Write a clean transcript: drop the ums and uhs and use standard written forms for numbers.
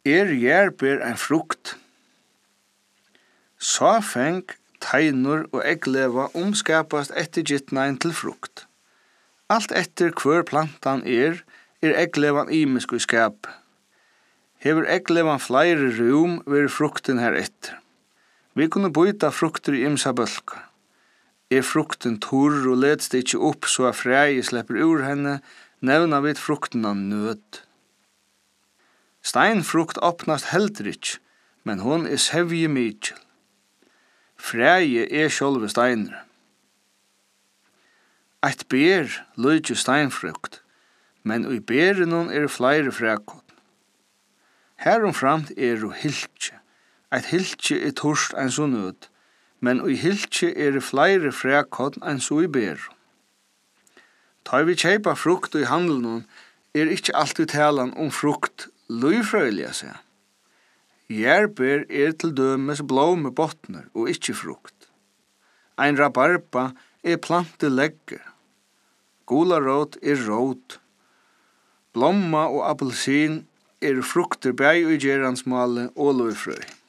Jærber en frukt? Sáfeng, teinur og eggleva omskapast etter gittnein til frukt. Alt etter hver plantan egglevan imisk i skap. Hever egglevan flere rum ver frukten her etter. Vi kunne byta frukter i imsa bølka. Frukten torr og leds det ikke opp så at frei slipper ur henne, nevna vi fruktena nød. Steinfrukt åpnast heldur ikke, men hon sevje mykjel. Frei sjolve steiner. Eit ber løyde steinfrukt, men i berenon flere frækån. Heromframt hiltje. Eit hiltje torst enn så nød, men i hiltje flere frækån enn så i ber. Ta vi kjeipa frukt i handelen ikke alltid talan frukt løyfrøyliga seg. Jærber til dømes blåme botner og ikke frukt. Ein rabarba plante legger. Gularot rot. Blomma og appelsin frukter bæg i geransmale og løyfrøy.